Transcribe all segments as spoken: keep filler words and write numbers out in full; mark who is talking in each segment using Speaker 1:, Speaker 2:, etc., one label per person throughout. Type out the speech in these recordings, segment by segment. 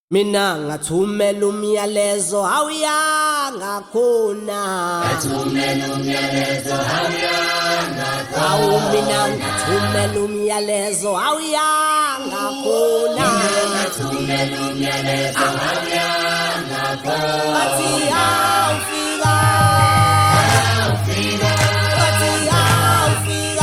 Speaker 1: Mina ngathumela umyalezo awuyanga khona
Speaker 2: ngathumela umyalezo awuyanga khona
Speaker 1: awu mina ngathumela umyalezo awuyanga khona
Speaker 2: ngathumela umyalezo awuyanga khona
Speaker 1: bathi awufika
Speaker 2: awufika
Speaker 1: bathi awufika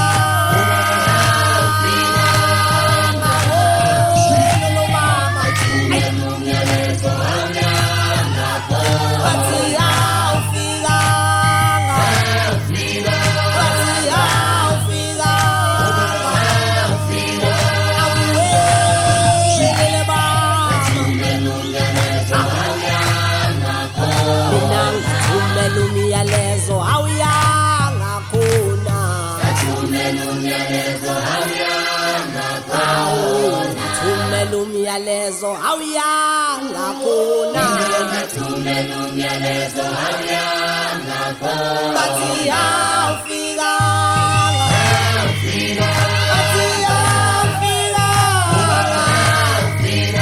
Speaker 1: umyalezo awuyanga khona
Speaker 2: ngathumela umyalezo awuyanga khona
Speaker 1: thumela umyalezo awuyanga khona
Speaker 2: ngathumela umyalezo awuyanga khona
Speaker 1: bathi awufika
Speaker 2: awufika
Speaker 1: bathi awufika
Speaker 2: awufika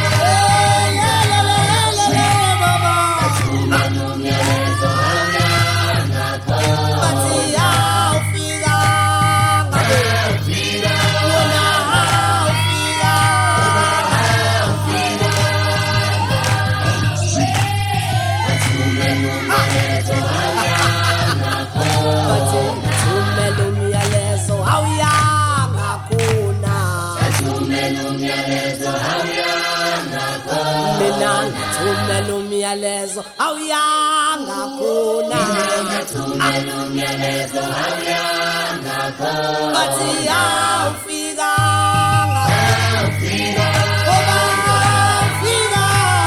Speaker 1: baba
Speaker 2: ngathumela umyalezo awuyanga khona
Speaker 1: bathi awufika
Speaker 2: awufika
Speaker 1: wona awufika bathi thumela umyalezo awuyanga khona
Speaker 2: ngathumela umyalezo awuyanga khona
Speaker 1: mina ngathumela umyalezo awuyanga khona
Speaker 2: ngathumela umyalezo awuyanga khona
Speaker 1: bathi awufika
Speaker 2: awufika
Speaker 1: oba awufika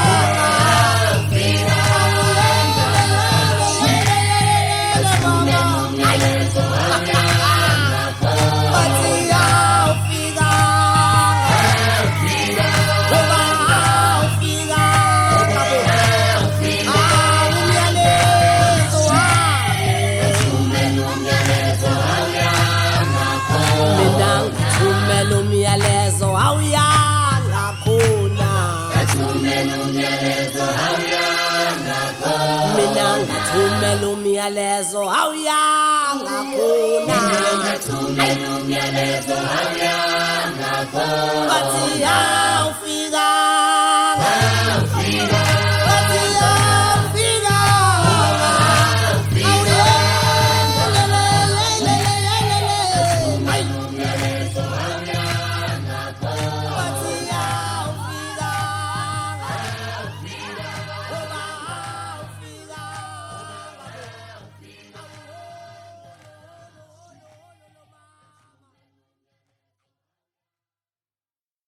Speaker 2: umyalezo awuyanga khona
Speaker 1: bathi awufika
Speaker 2: awufika
Speaker 1: oba awufika
Speaker 2: awufika
Speaker 1: awumyalezo wami
Speaker 2: ngathumela umyalezo awuyanga khona
Speaker 1: mina ngathumela umyalezo awuyanga khona
Speaker 2: ngathumela umyalezo awuyanga khona
Speaker 1: mina ngathumela umyalezo awuyanga khona
Speaker 2: ngathumela umyalezo awuyanga khona
Speaker 1: bathi awufika